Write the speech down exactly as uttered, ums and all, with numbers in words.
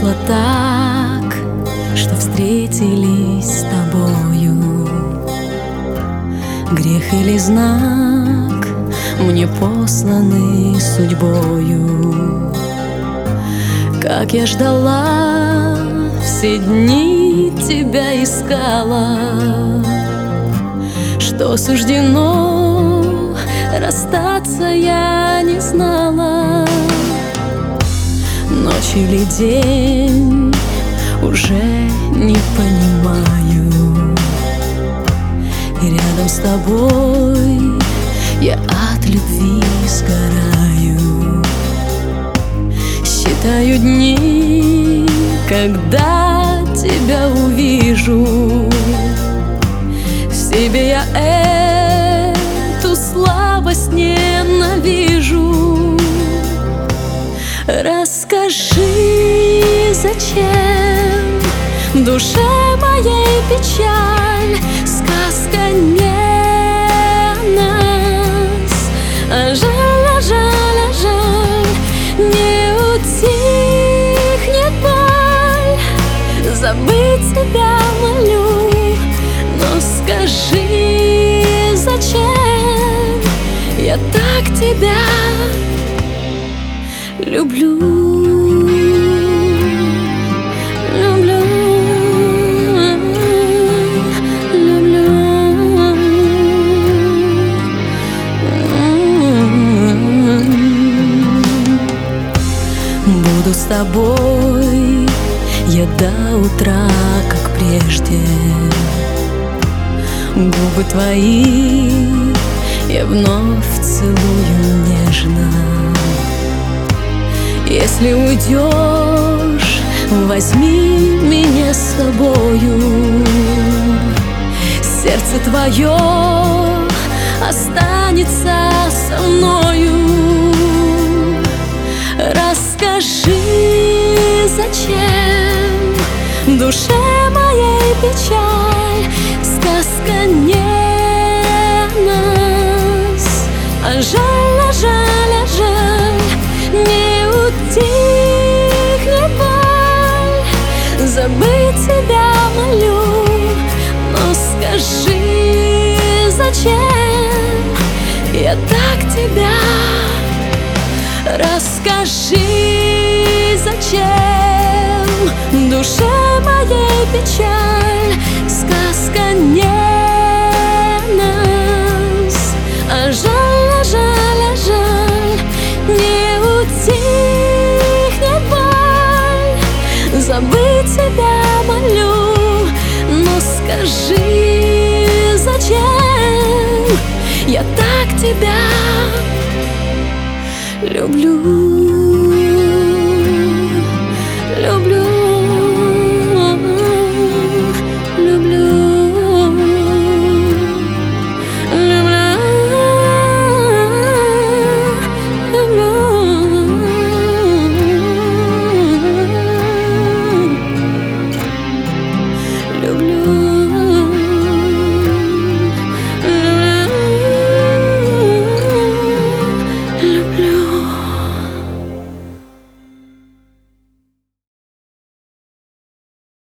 вышло так, что встретились с тобою. Грех или знак мне посланный судьбою. Как я ждала, все дни тебя искала, что суждено расстаться я не знала. Ночь или день уже не понимаю, и рядом с тобой я от любви сгораю. Считаю дни, когда тебя увижу. В себе я эту слабость ненавижу. Расскажи, зачем душе моей печаль? Сказка не о нас, а жаль, а жаль, а жаль, не утихнет боль. Забыть тебя молю, но скажи, зачем я так тебя люблю, люблю, люблю. Буду с тобой я до утра, как прежде. Губы твои я вновь целую нежно. Если уйдешь, возьми меня с собою. Сердце твое останется со мною. Расскажи, зачем душе моей печаль? Сказка не о нас, а жаль, а жаль, а жаль, не утихнет боль. Забыть тебя молю, но скажи, зачем я так тебя. Расскажи, зачем душе моей печаль? Сказка не о нас, а жаль, а жаль, а жаль, не утихнет боль. Забыть тебя молю, но скажи, зачем я так тебя люблю.